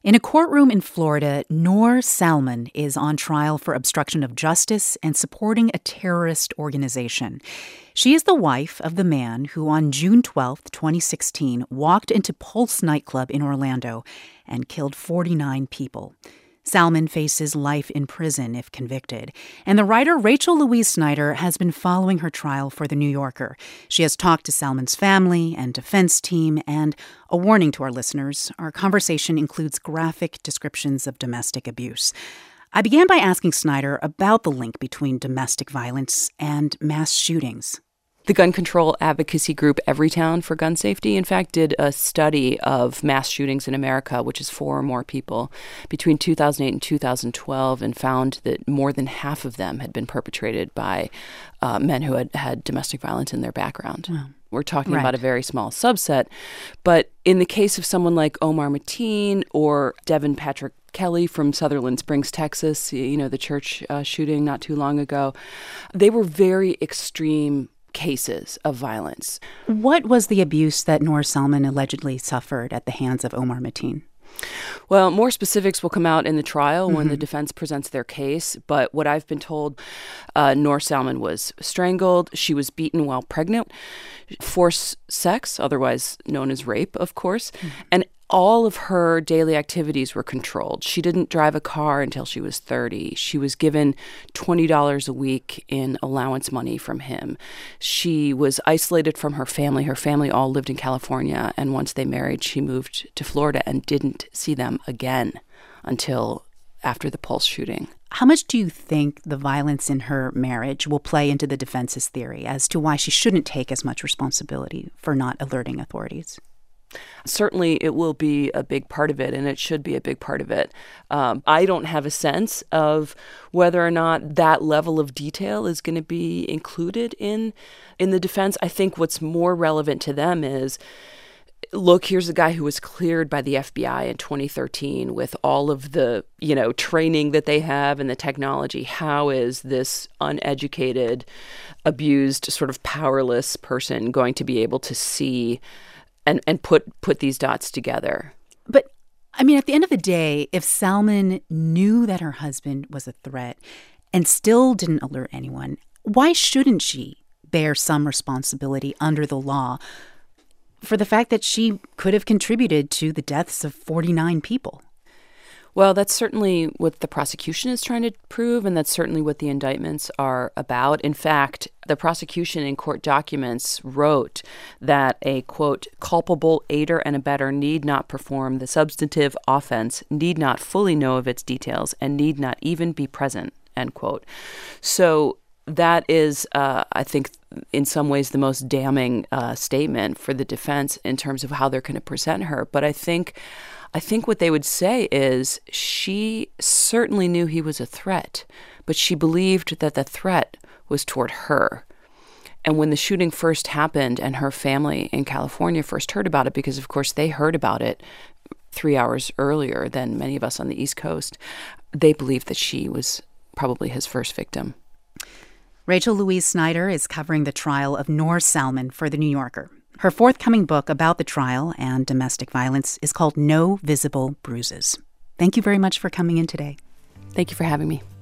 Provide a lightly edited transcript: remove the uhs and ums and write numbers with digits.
In a courtroom in Florida, Noor Salman is on trial for obstruction of justice and supporting a terrorist organization. She is the wife of the man who on June 12, 2016, walked into Pulse nightclub in Orlando and killed 49 people. Salman faces life in prison if convicted. And the writer Rachel Louise Snyder has been following her trial for The New Yorker. She has talked to Salman's family and defense team, and a warning to our listeners, our conversation includes graphic descriptions of domestic abuse. I began by asking Snyder about the link between domestic violence and mass shootings. The gun control advocacy group Everytown for Gun Safety, in fact, did a study of mass shootings in America, which is 4 or more people, between 2008 and 2012, and found that more than half of them had been perpetrated by men who had domestic violence in their background. Wow. We're talking about a very small subset. But in the case of someone like Omar Mateen or Devin Patrick Kelly from Sutherland Springs, Texas, the church shooting not too long ago, they were very extreme cases of violence. What was the abuse that Noor Salman allegedly suffered at the hands of Omar Mateen? Well, more specifics will come out in the trial when the defense presents their case. But what I've been told, Noor Salman was strangled. She was beaten while pregnant. Forced sex, otherwise known as rape, of course. And all of her daily activities were controlled. She didn't drive a car until she was 30. She was given $20 a week in allowance money from him. She was isolated from her family. Her family all lived in California, and once they married, she moved to Florida and didn't see them again until after the Pulse shooting. How much do you think the violence in her marriage will play into the defense's theory as to why she shouldn't take as much responsibility for not alerting authorities? Certainly, it will be a big part of it, and it should be a big part of it. I don't have a sense of whether or not that level of detail is going to be included in the defense. I think what's more relevant to them is, look, here's a guy who was cleared by the FBI in 2013 with all of the, training that they have and the technology. How is this uneducated, abused, sort of powerless person going to be able to see and put these dots together? But, at the end of the day, if Salman knew that her husband was a threat and still didn't alert anyone, why shouldn't she bear some responsibility under the law for the fact that she could have contributed to the deaths of 49 people? Well, that's certainly what the prosecution is trying to prove, and that's certainly what the indictments are about. In fact, the prosecution in court documents wrote that a, quote, culpable aider and abettor need not perform the substantive offense, need not fully know of its details, and need not even be present, end quote. So that is, I think, in some ways the most damning statement for the defense in terms of how they're going to present her. But I think what they would say is she certainly knew he was a threat, but she believed that the threat was toward her. And when the shooting first happened and her family in California first heard about it, because of course they heard about it 3 hours earlier than many of us on the East Coast, they believed that she was probably his first victim. Rachel Louise Snyder is covering the trial of Noor Salman for The New Yorker. Her forthcoming book about the trial and domestic violence is called No Visible Bruises. Thank you very much for coming in today. Thank you for having me.